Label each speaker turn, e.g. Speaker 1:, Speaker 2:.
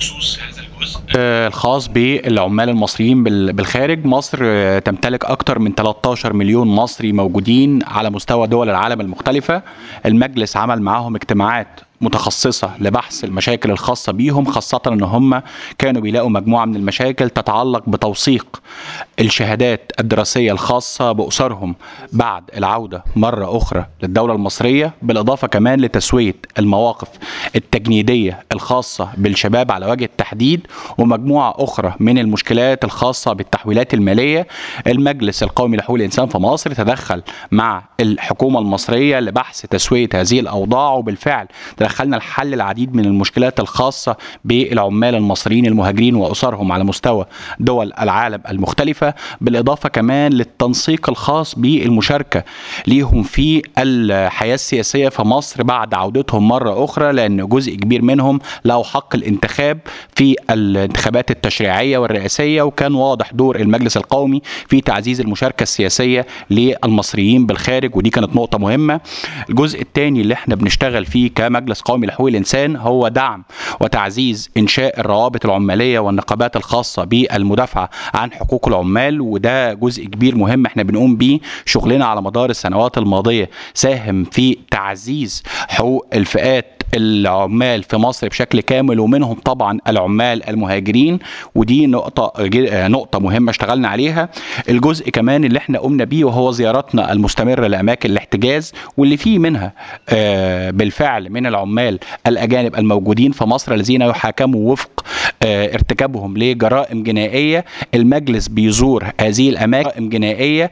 Speaker 1: بخصوص هذا الجزء الخاص بالعمال المصريين بالخارج. مصر تمتلك أكثر من 13 مليون مصري موجودين على مستوى دول العالم المختلفة. المجلس عمل معاهم اجتماعات متخصصة لبحث المشاكل الخاصة بيهم، خاصة ان هم كانوا بيلاقوا مجموعة من المشاكل تتعلق بتوثيق الشهادات الدراسية الخاصة بأسرهم بعد العودة مرة أخرى للدولة المصرية، بالإضافة كمان لتسوية المواقف التجنيدية الخاصة بالشباب على وجه التحديد، ومجموعة أخرى من المشكلات الخاصة بالتحويلات المالية. المجلس القومي لحقوق الإنسان في مصر تدخل مع الحكومة المصرية لبحث تسوية هذه الأوضاع، وبالفعل دخلنا لحل العديد من المشكلات الخاصة بالعمال المصريين المهاجرين وأسرهم على مستوى دول العالم المختلفة، بالإضافة كمان للتنسيق الخاص بالمشاركة ليهم في الحياة السياسية في مصر بعد عودتهم مرة أخرى، لأن جزء كبير منهم له حق الانتخاب في الانتخابات التشريعية والرئاسية، وكان واضح دور المجلس القومي في تعزيز المشاركة السياسية للمصريين بالخارج، ودي كانت نقطة مهمة. الجزء الثاني اللي احنا بنشتغل فيه كمجلس قومي لحقوق الإنسان هو دعم وتعزيز إنشاء الروابط العمالية والنقابات الخاصة بالمدافعة عن حقوق العمال، وده جزء كبير مهم احنا بنقوم بيه. شغلنا على مدار السنوات الماضية ساهم في تعزيز حقوق الفئات العمال في مصر بشكل كامل، ومنهم طبعا العمال المهاجرين، ودي نقطة مهمة اشتغلنا عليها. الجزء كمان اللي احنا قمنا بيه وهو زياراتنا المستمرة لأماكن الاحتجاز، واللي فيه منها بالفعل من العمال الأجانب الموجودين في مصر الذين يحاكموا وفق ارتكابهم لجرائم جنائية. المجلس بيزور هذه الأماكن جنائية